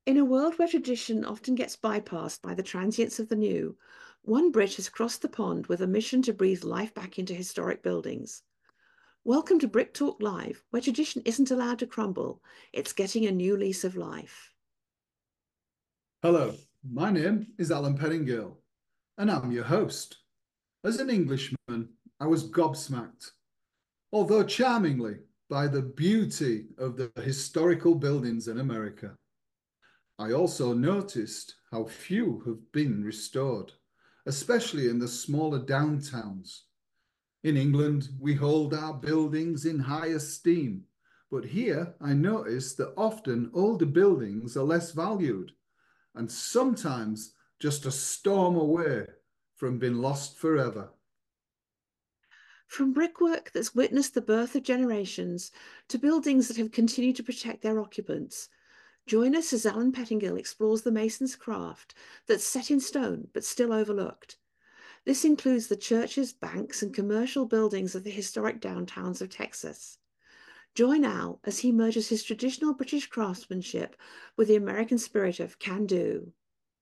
In a world where tradition often gets bypassed by the transience of the new, one Brit has crossed the pond with a mission to breathe life back into historic buildings. Welcome to Brick Talk Live, where tradition isn't allowed to crumble, it's getting a new lease of life. Hello, my name is Alan Pettingill, and I'm your host. As an Englishman, I was gobsmacked, although charmingly, by the beauty of the historical buildings in America. I also noticed how few have been restored, especially in the smaller downtowns. In England, we hold our buildings in high esteem, but here I noticed that often older buildings are less valued and sometimes just a storm away from being lost forever. From brickwork that's witnessed the birth of generations to buildings that have continued to protect their occupants, join us as Alan Pettingill explores the mason's craft that's set in stone but still overlooked. This includes the churches, banks, and commercial buildings of the historic downtowns of Texas. Join Al as he merges his traditional British craftsmanship with the American spirit of can do.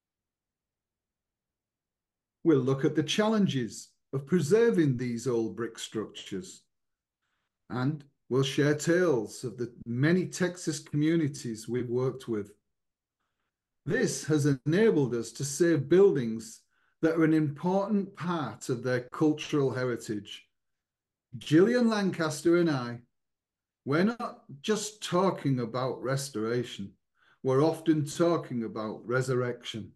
We'll look at the challenges of preserving these old brick structures, and we'll share tales of the many Texas communities we've worked with. This has enabled us to save buildings that are an important part of their cultural heritage. Gillian Lancaster and I, we're not just talking about restoration, we're often talking about resurrection.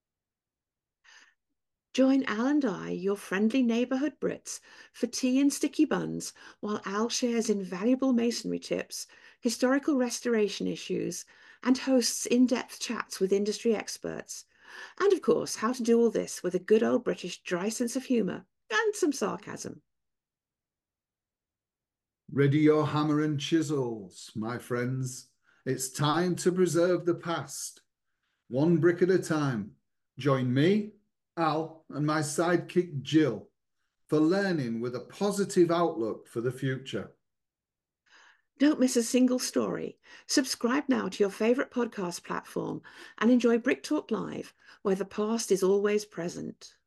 Join Al and I, your friendly neighbourhood Brits, for tea and sticky buns while Al shares invaluable masonry tips, historical restoration issues, and hosts in depth chats with industry experts. And of course, how to do all this with a good old British dry sense of humour and some sarcasm. Ready your hammer and chisels, my friends. It's time to preserve the past. One brick at a time. Join me, Al, and my sidekick Jill for learning with a positive outlook for the future. Don't miss a single story. Subscribe now to your favourite podcast platform and enjoy Brick Talk Live, where the past is always present.